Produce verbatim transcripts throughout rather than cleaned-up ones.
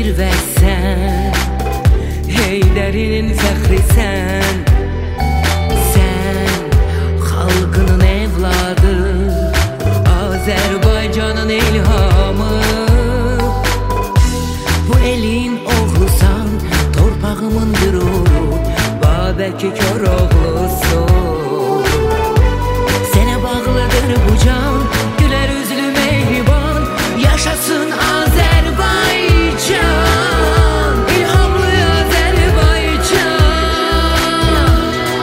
zirvəsən, Heydərinin fəxrisən. Sən xalqının evladı, Azərbaycanın ilhamı. Bu elin oğlusan, torpağımın qüruru, Babəki Koroğlusun. Sənə bağlıdır bu can, gülər üzlü mehriban, yaşasın Azərbaycan, ilhamlı Azərbaycan.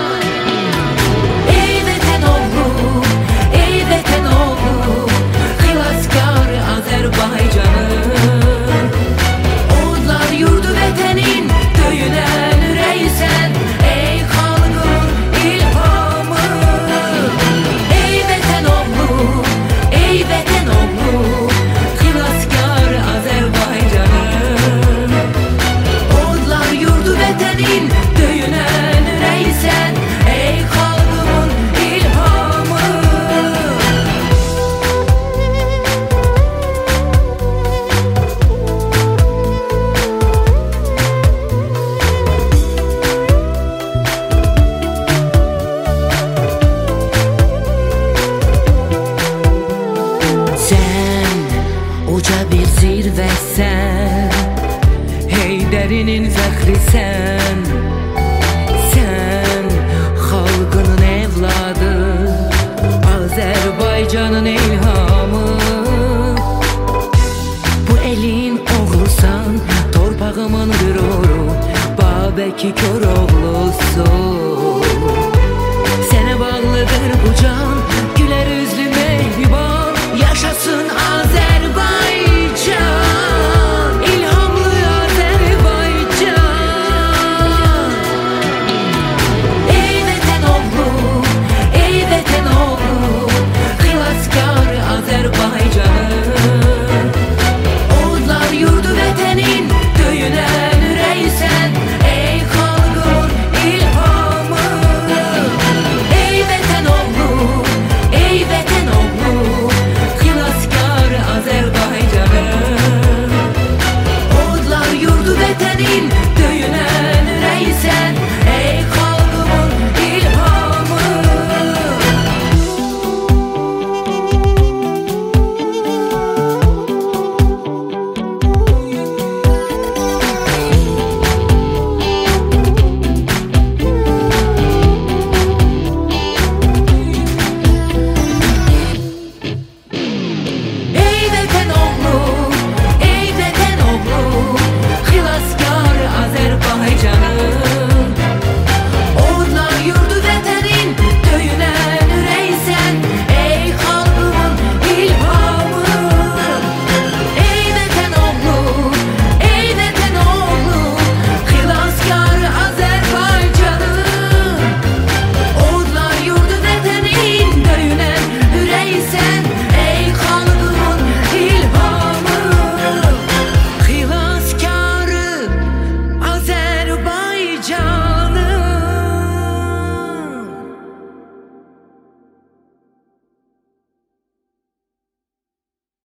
Ey vətən oğlu, ey vətən oğlu, xilaskar Azərbaycanım. Odlar yurdu vətənin, döyünən ürəksən, ey xalqın ilhamı. Ey vətən oğlu, ey vətən oğlu, xilaskar Azərbaycanım. Odlar yurdu vətənin, döyünən ürəksən, ey xalqımın ilhamı. Sən uca bir zirvəsən, Heydərinin fəxrisən. Sən xalqının evladı, Azərbaycanın